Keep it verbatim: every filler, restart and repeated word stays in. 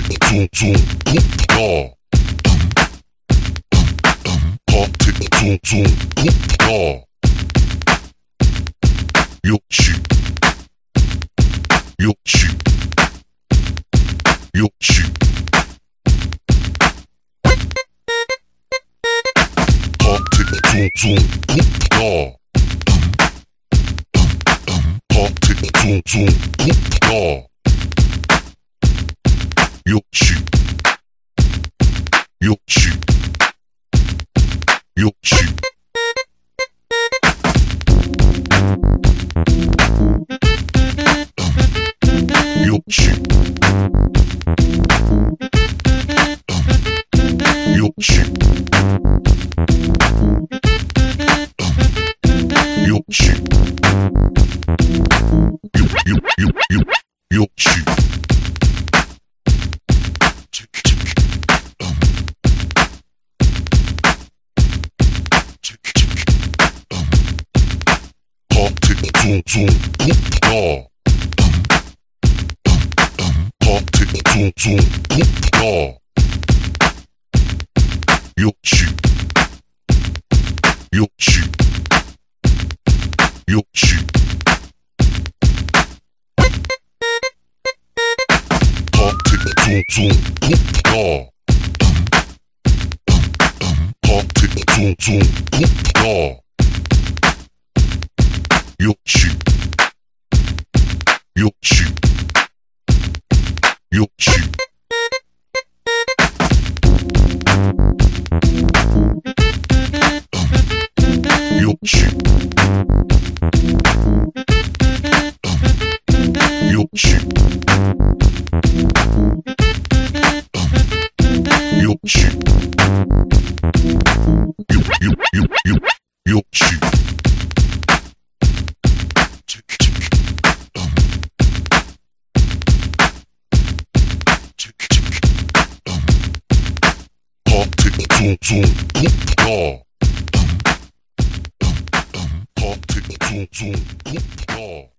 zoom zoom yeah. Party zoom zoom yeah. Yoshi Yoshi Yoshi Party zoom zoom yeah. Party zoom zoom yeah. Yoshi Yoshi Yoshi Yoshi Yoshi Yoshi Yo yo yo yo Yoshi Chick chick um Chick chick um Party zoom zoom yeah. Party zoom zoom yeah. Yoshi Yoshi Yoshi Party zoom zoom yeah. Party zoom zoom yeah. Yoshi Yoshi Yoshi Yoshi Yoshi Yoshi Yo yo yo yo Yoshi Chick chick um Chick chick um Party zoom zoom yeah. Party zoom zoom yeah.